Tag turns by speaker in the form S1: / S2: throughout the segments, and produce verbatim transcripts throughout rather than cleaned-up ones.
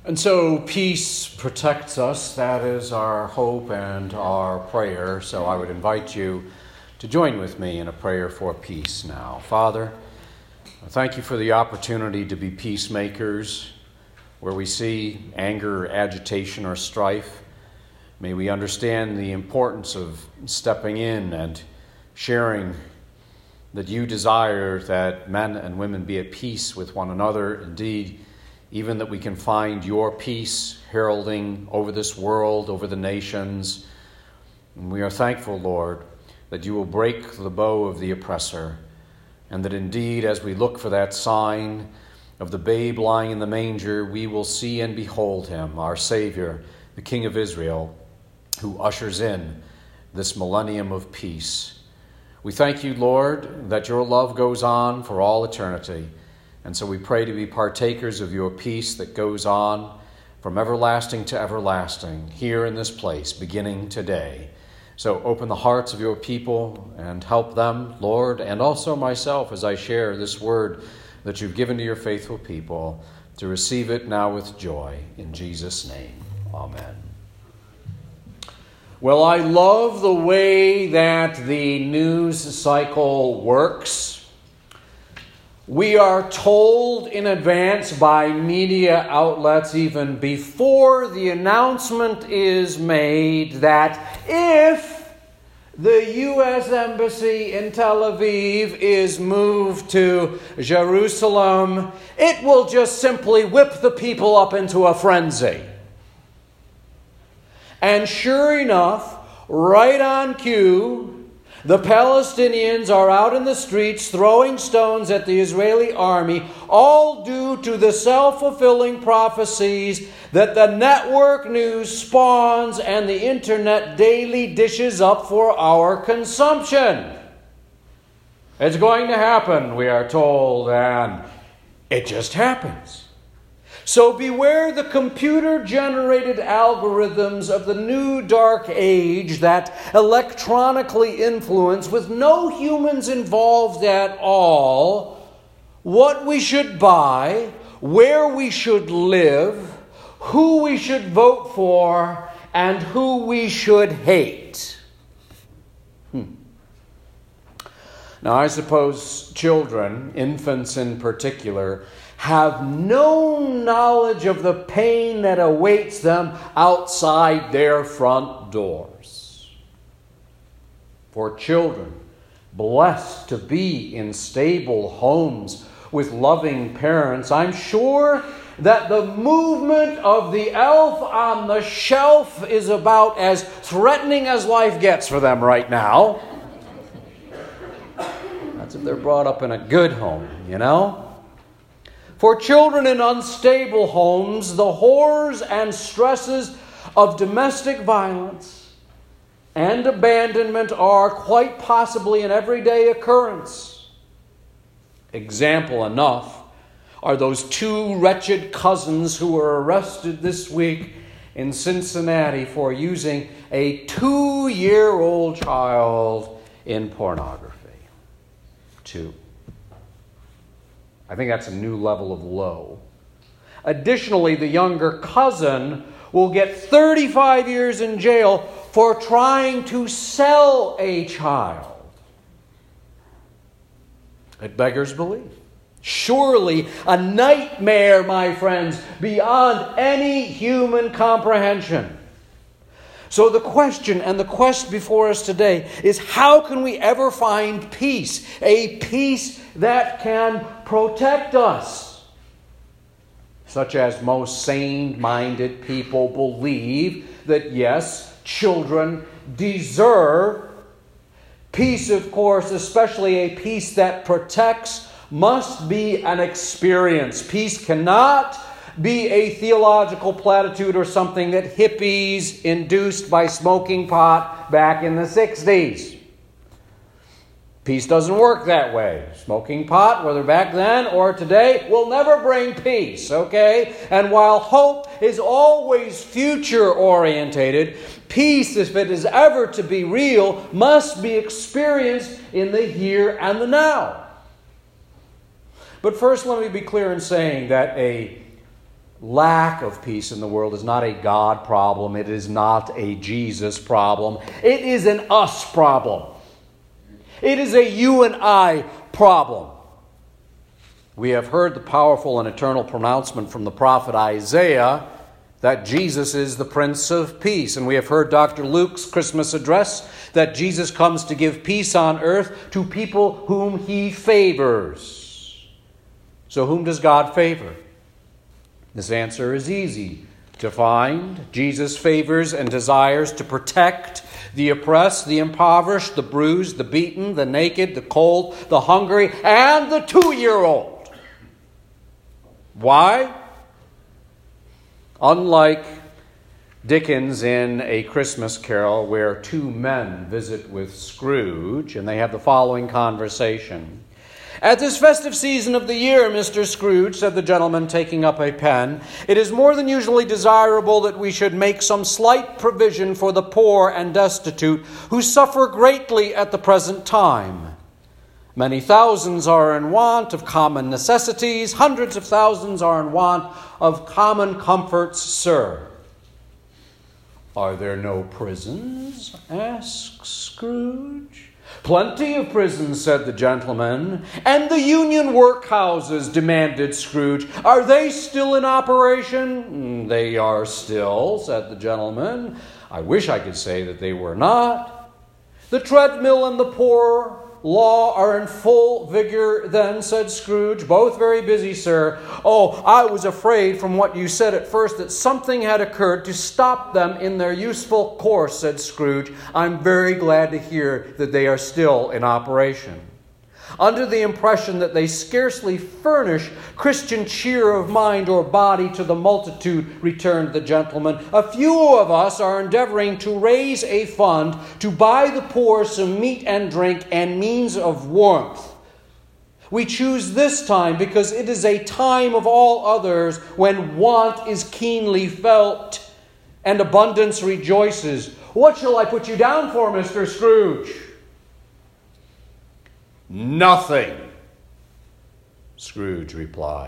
S1: And so peace protects us. That is our hope and our prayer. So I would invite you to join with me in a prayer for peace now. Father, thank you for the opportunity to be peacemakers where we see anger, agitation, or strife. May we understand the importance of stepping in and sharing that you desire that men and women be at peace with one another. Indeed, even that we can find your peace heralding over this world, over the nations. And we are thankful, Lord, that you will break the bow of the oppressor, and that indeed, as we look for that sign of the babe lying in the manger, we will see and behold him, our Savior, the King of Israel, who ushers in this millennium of peace. We thank you, Lord, that your love goes on for all eternity. And so we pray to be partakers of your peace that goes on from everlasting to everlasting here in this place, beginning today. So open the hearts of your people and help them, Lord, and also myself as I share this word that you've given to your faithful people, to receive it now with joy. In Jesus' name, amen. Well, I love the way that the news cycle works. We are told in advance by media outlets, even before the announcement is made, that if the U S Embassy in Tel Aviv is moved to Jerusalem, it will just simply whip the people up into a frenzy. And sure enough, right on cue, the Palestinians are out in the streets throwing stones at the Israeli army, all due to the self-fulfilling prophecies that the network news spawns and the internet daily dishes up for our consumption. It's going to happen, we are told, and it just happens. So beware the computer-generated algorithms of the new dark age that electronically influence, with no humans involved at all, what we should buy, where we should live, who we should vote for, and who we should hate. Hmm. Now, I suppose children, infants in particular, have no knowledge of the pain that awaits them outside their front doors. For children, blessed to be in stable homes with loving parents, I'm sure that the movement of the elf on the shelf is about as threatening as life gets for them right now. That's if they're brought up in a good home, you know? For children in unstable homes, the horrors and stresses of domestic violence and abandonment are quite possibly an everyday occurrence. Example enough are those two wretched cousins who were arrested this week in Cincinnati for using a two-year-old child in pornography. Two. I think that's a new level of low. Additionally, the younger cousin will get thirty-five years in jail for trying to sell a child. It beggars belief. Surely a nightmare, my friends, beyond any human comprehension. So the question and the quest before us today is, how can we ever find peace? A peace that can protect us, such as most sane-minded people believe that, yes, children deserve. Peace, of course, especially a peace that protects, must be an experience. Peace cannot be a theological platitude or something that hippies induced by smoking pot back in the sixties. Peace doesn't work that way. Smoking pot, whether back then or today, will never bring peace, okay? And while hope is always future-orientated, peace, if it is ever to be real, must be experienced in the here and the now. But first, let me be clear in saying that a lack of peace in the world is not a God problem. It is not a Jesus problem. It is an us problem. It is a you and I problem. We have heard the powerful and eternal pronouncement from the prophet Isaiah that Jesus is the Prince of Peace. And we have heard Doctor Luke's Christmas address that Jesus comes to give peace on earth to people whom he favors. So whom does God favor? This answer is easy to find. Jesus favors and desires to protect the oppressed, the impoverished, the bruised, the beaten, the naked, the cold, the hungry, and the two-year-old. Why? Unlike Dickens in A Christmas Carol, where two men visit with Scrooge, and they have the following conversation. "At this festive season of the year, Mister Scrooge," said the gentleman, taking up a pen, "it is more than usually desirable that we should make some slight provision for the poor and destitute who suffer greatly at the present time. Many thousands are in want of common necessities. Hundreds of thousands are in want of common comforts, sir." "Are there no prisons?" asked Scrooge. "Plenty of prisons," said the gentleman. "And the union workhouses?" demanded Scrooge. "Are they still in operation?" "They are still," said the gentleman. "I wish I could say that they were not." "The treadmill and the poor law are in full vigor then?" said Scrooge. "Both very busy, sir." "Oh, I was afraid from what you said at first that something had occurred to stop them in their useful course," said Scrooge. "I'm very glad to hear that they are still in operation." "Under the impression that they scarcely furnish Christian cheer of mind or body to the multitude," returned the gentleman, "a few of us are endeavoring to raise a fund to buy the poor some meat and drink and means of warmth. We choose this time because it is a time of all others when want is keenly felt and abundance rejoices. What shall I put you down for, Mister Scrooge?" "Nothing," Scrooge replied.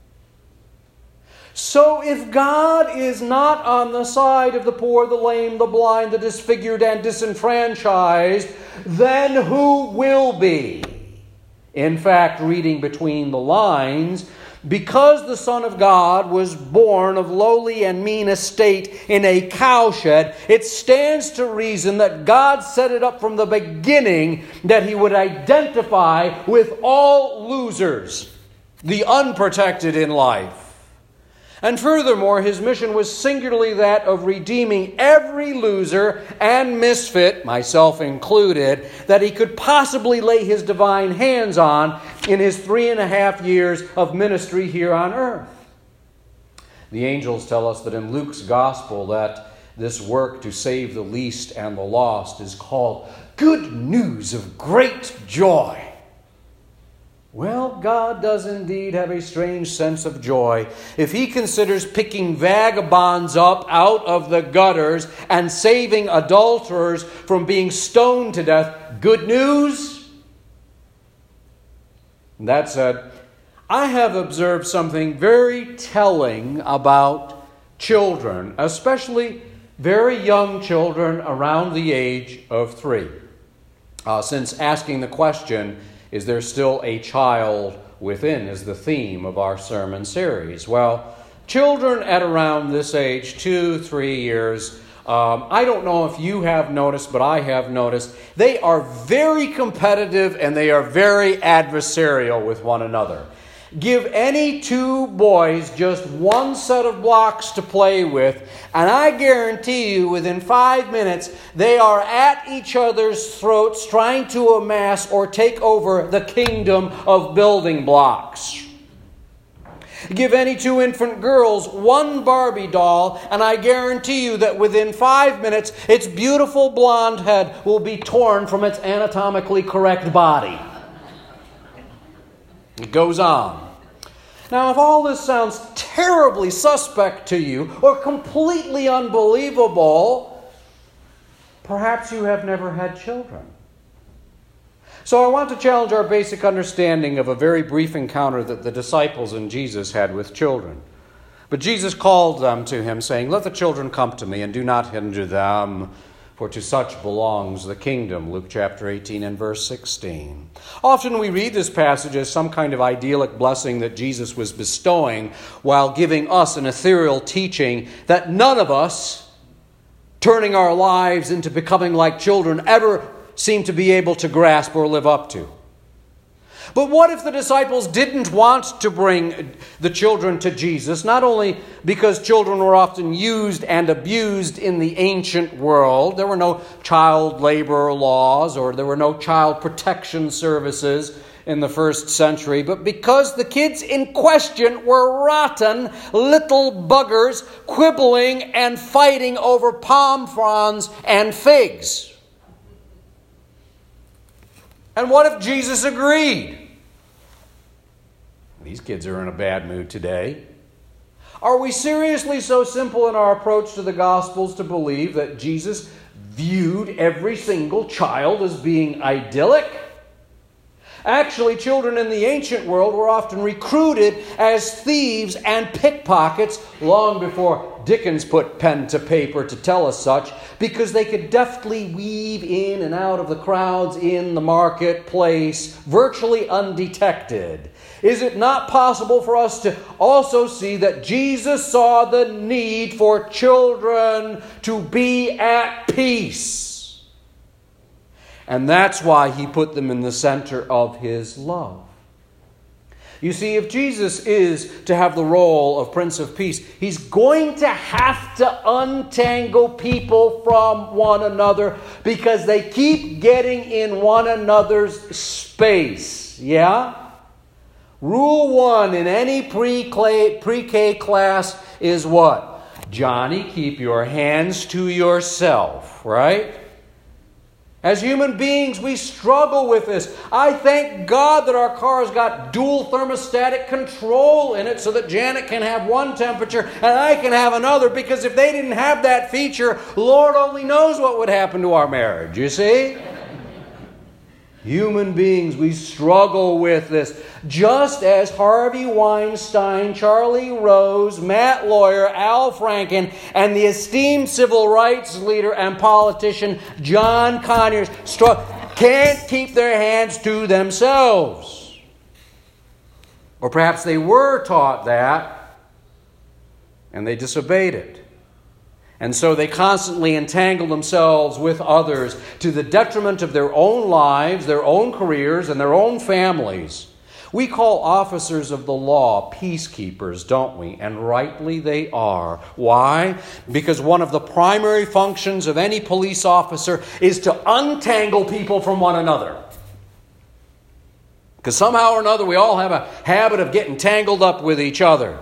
S1: "So if God is not on the side of the poor, the lame, the blind, the disfigured, and disenfranchised, then who will be?" In fact, reading between the lines, because the Son of God was born of lowly and mean estate in a cowshed, it stands to reason that God set it up from the beginning that he would identify with all losers, the unprotected in life. And furthermore, his mission was singularly that of redeeming every loser and misfit, myself included, that he could possibly lay his divine hands on in his three and a half years of ministry here on earth. The angels tell us that in Luke's gospel that this work to save the least and the lost is called good news of great joy. Well, God does indeed have a strange sense of joy if he considers picking vagabonds up out of the gutters and saving adulterers from being stoned to death good news. That said, I have observed something very telling about children, especially very young children around the age of three. Uh, since asking the question, "Is there still a child within?" is the theme of our sermon series. Well, children at around this age, two, three years, um, I don't know if you have noticed, but I have noticed, they are very competitive and they are very adversarial with one another. Give any two boys just one set of blocks to play with, and I guarantee you within five minutes they are at each other's throats trying to amass or take over the kingdom of building blocks. Give any two infant girls one Barbie doll, and I guarantee you that within five minutes its beautiful blonde head will be torn from its anatomically correct body. It goes on. Now, if all this sounds terribly suspect to you or completely unbelievable, perhaps you have never had children. So I want to challenge our basic understanding of a very brief encounter that the disciples and Jesus had with children. But Jesus called them to him, saying, "Let the children come to me, and do not hinder them, for to such belongs the kingdom." Luke chapter eighteen and verse sixteen. Often we read this passage as some kind of idyllic blessing that Jesus was bestowing while giving us an ethereal teaching that none of us, turning our lives into becoming like children, ever seem to be able to grasp or live up to. But what if the disciples didn't want to bring the children to Jesus, not only because children were often used and abused in the ancient world, there were no child labor laws or there were no child protection services in the first century, but because the kids in question were rotten little buggers quibbling and fighting over palm fronds and figs. And what if Jesus agreed? These kids are in a bad mood today. Are we seriously so simple in our approach to the Gospels to believe that Jesus viewed every single child as being idyllic? Actually, children in the ancient world were often recruited as thieves and pickpockets long before Dickens put pen to paper to tell us such, because they could deftly weave in and out of the crowds in the marketplace, virtually undetected. Is it not possible for us to also see that Jesus saw the need for children to be at peace? And that's why he put them in the center of his love. You see, if Jesus is to have the role of Prince of Peace, he's going to have to untangle people from one another because they keep getting in one another's space. Yeah? Rule one in any pre-K class is what? Johnny, keep your hands to yourself, right? As human beings, we struggle with this. I thank God that our car's got dual thermostatic control in it so that Janet can have one temperature and I can have another, because if they didn't have that feature, Lord only knows what would happen to our marriage, you see? Human beings, we struggle with this. Just as Harvey Weinstein, Charlie Rose, Matt Lawyer, Al Franken, and the esteemed civil rights leader and politician John Conyers str- can't keep their hands to themselves. Or perhaps they were taught that, and they disobeyed it. And so they constantly entangle themselves with others to the detriment of their own lives, their own careers, and their own families. We call officers of the law peacekeepers, don't we? And rightly they are. Why? Because one of the primary functions of any police officer is to untangle people from one another. Because somehow or another we all have a habit of getting tangled up with each other.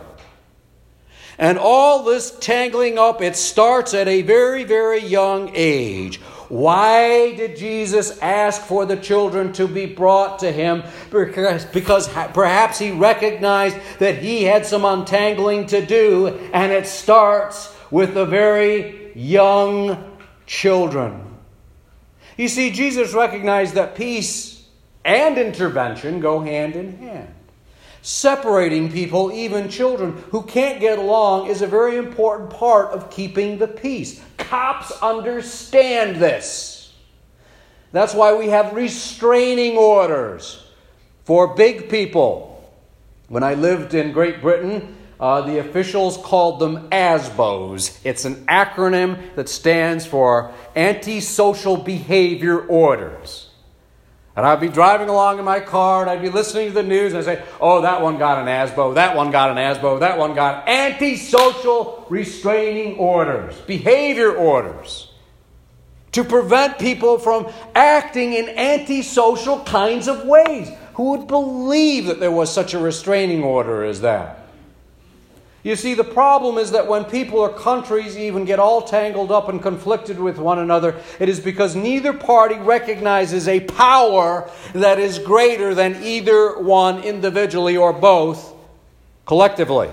S1: And all this tangling up, it starts at a very, very young age. Why did Jesus ask for the children to be brought to him? Because, because perhaps he recognized that he had some untangling to do, and it starts with the very young children. You see, Jesus recognized that peace and intervention go hand in hand. Separating people, even children who can't get along, is a very important part of keeping the peace. Cops understand this. That's why we have restraining orders for big people. When I lived in Great Britain, uh, the officials called them A S B Os. It's an acronym that stands for Antisocial Behavior Orders. And I'd be driving along in my car, and I'd be listening to the news, and I'd say, oh, that one got an A S B O, that one got an A S B O, that one got antisocial restraining orders, behavior orders, to prevent people from acting in antisocial kinds of ways. Who would believe that there was such a restraining order as that? You see, the problem is that when people or countries even get all tangled up and conflicted with one another, it is because neither party recognizes a power that is greater than either one individually or both collectively.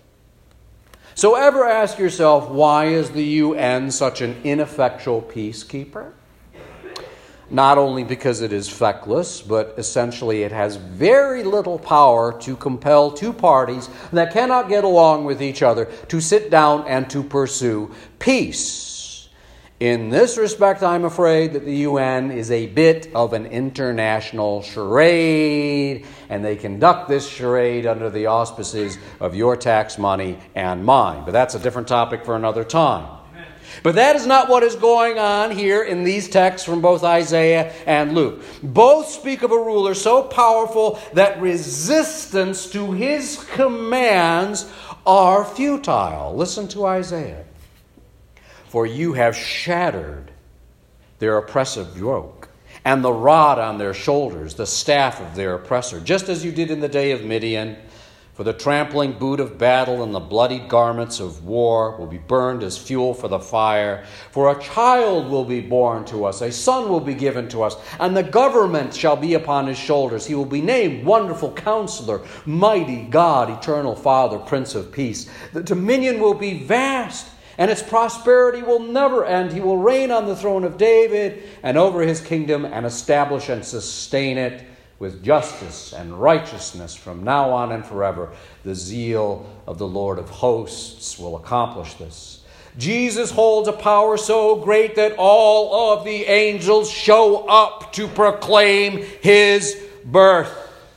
S1: So ever ask yourself, why is the U N such an ineffectual peacekeeper? not only because it is feckless, but essentially it has very little power to compel two parties that cannot get along with each other to sit down and to pursue peace. In this respect, I'm afraid that the U N is a bit of an international charade, and they conduct this charade under the auspices of your tax money and mine. But that's a different topic for another time. But that is not what is going on here in these texts from both Isaiah and Luke. Both speak of a ruler so powerful that resistance to his commands are futile. Listen to Isaiah. For you have shattered their oppressive yoke, and the rod on their shoulders, the staff of their oppressor, just as you did in the day of Midian. For the trampling boot of battle and the bloodied garments of war will be burned as fuel for the fire. For a child will be born to us, a son will be given to us, and the government shall be upon his shoulders. He will be named Wonderful Counselor, Mighty God, Eternal Father, Prince of Peace. The dominion will be vast, and its prosperity will never end. He will reign on the throne of David and over his kingdom and establish and sustain it with justice and righteousness from now on and forever. The zeal of the Lord of hosts will accomplish this. Jesus holds a power so great that all of the angels show up to proclaim his birth.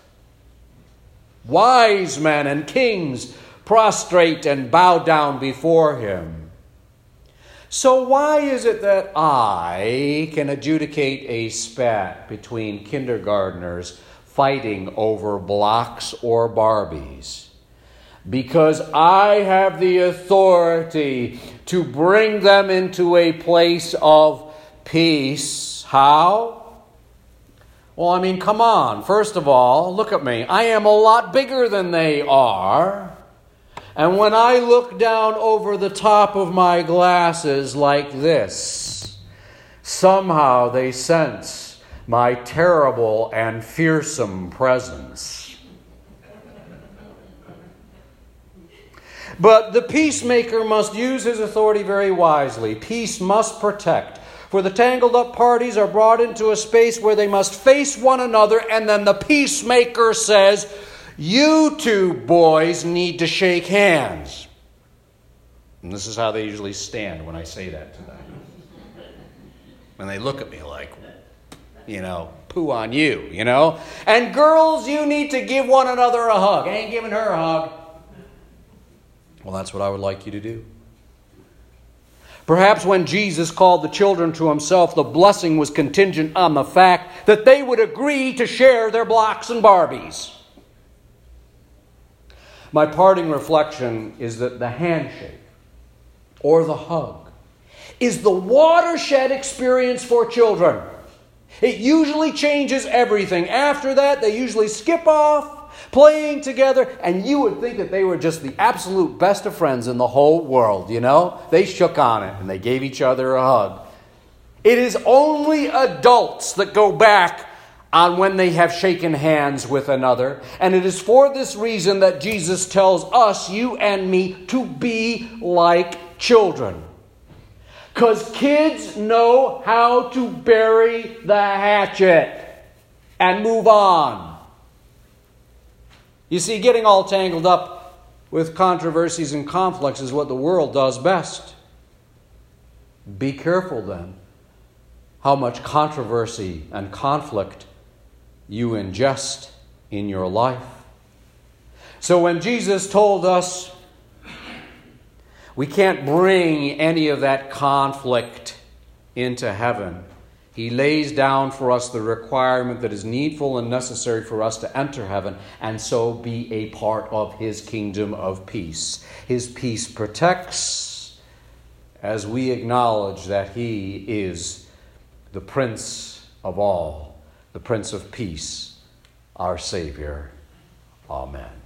S1: Wise men and kings prostrate and bow down before him. So why is it that I can adjudicate a spat between kindergartners fighting over blocks or Barbies? Because I have the authority to bring them into a place of peace. How? Well, I mean, come on. First of all, look at me. I am a lot bigger than they are. And when I look down over the top of my glasses like this, somehow they sense my terrible and fearsome presence. But the peacemaker must use his authority very wisely. Peace must protect. For the tangled up parties are brought into a space where they must face one another, and then the peacemaker says, you two boys need to shake hands. And this is how they usually stand when I say that to them. And they look at me like, you know, poo on you, you know. And girls, you need to give one another a hug. I ain't giving her a hug. Well, that's what I would like you to do. Perhaps when Jesus called the children to himself, the blessing was contingent on the fact that they would agree to share their blocks and Barbies. My parting reflection is that the handshake or the hug is the watershed experience for children. It usually changes everything. After that, they usually skip off, playing together, and you would think that they were just the absolute best of friends in the whole world, you know? They shook on it and they gave each other a hug. It is only adults that go back on when they have shaken hands with another. And it is for this reason that Jesus tells us, you and me, to be like children. Because kids know how to bury the hatchet and move on. You see, getting all tangled up with controversies and conflicts is what the world does best. Be careful then how much controversy and conflict you ingest in your life. So when Jesus told us we can't bring any of that conflict into heaven, he lays down for us the requirement that is needful and necessary for us to enter heaven and so be a part of his kingdom of peace. His peace protects as we acknowledge that he is the Prince of all, the Prince of Peace, our Savior. Amen.